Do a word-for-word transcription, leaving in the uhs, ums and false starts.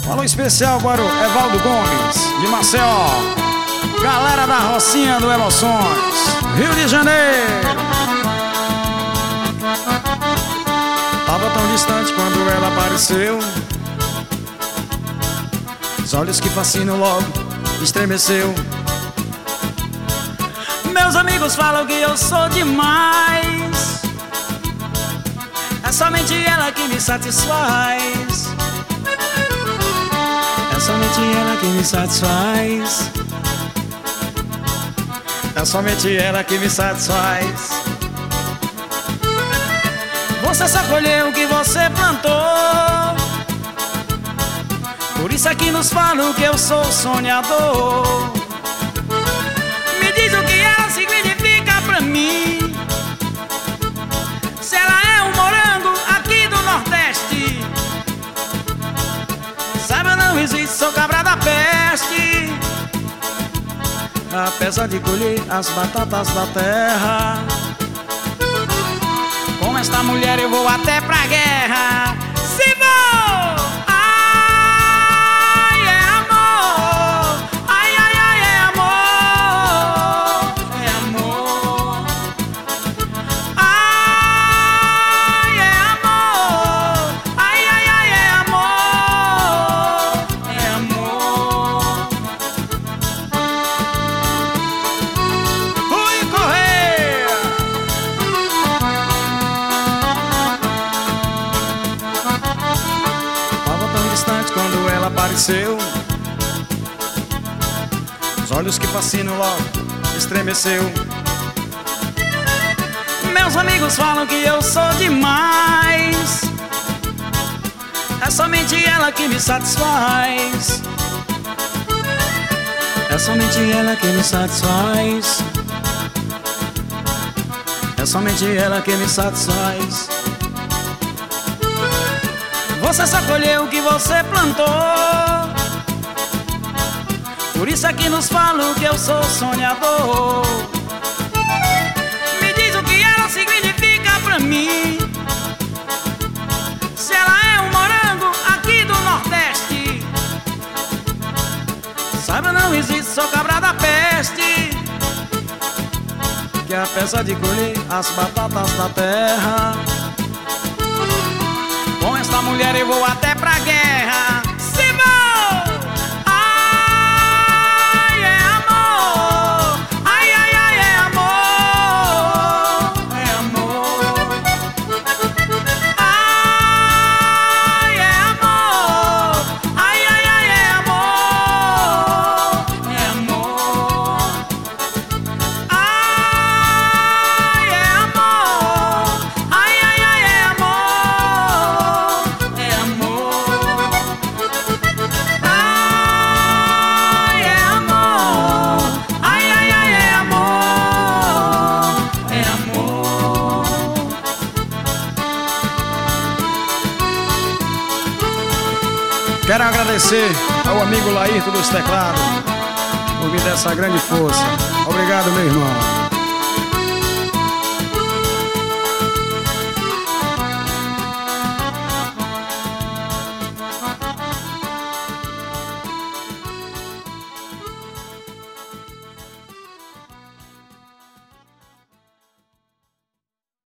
Alô especial para o Evaldo Gomes, de Maceió. Galera da Rocinha do Emoções, Rio de Janeiro. Tava tão distante quando ela apareceu. Os olhos que fascinam logo estremeceu. Meus amigos falam que eu sou demais. É somente ela que me satisfaz. É somente ela que me satisfaz. É somente ela que me satisfaz. Você só colheu o que você plantou. Por isso é que nos falam que eu sou sonhador. Me diz o que ela significa pra mim. Se ela é um morango aqui do Nordeste. Saiba, não existe, sou cabra da peste. Apesar de colher as batatas da terra, com esta mulher eu vou até pra guerra. Se vou! Ai, é amor! Ai, ai, ai, é amor! É amor! Ai, é amor! Ai, ai, ai, é amor! É amor! Fui correr! Tava tão distante quando ela apareceu. Os olhos que fascinam logo estremeceu. Meus amigos falam que eu sou demais. É somente ela que me satisfaz. É somente ela que me satisfaz. É somente ela que me satisfaz. Você só colheu o que você plantou. Por isso é que nos falam que eu sou sonhador. Me diz o que ela significa pra mim. Se ela é um morango aqui do Nordeste. Saiba, não existe, sou cabra da peste. Que apesar de colher as batatas da terra, com esta mulher eu vou até pra guerra. Se vou! Ai, é amor! Ai, ai, ai, é amor! É amor! Ai, é amor! Ai, ai, ai, é amor! É amor! Ai, é amor! Ai, ai, ai, é amor! É amor! Ai, é amor! Ai, ai, ai, é amor! É amor! Quero agradecer ao amigo Laírto dos Teclados por me dar essa grande força. Obrigado, meu irmão.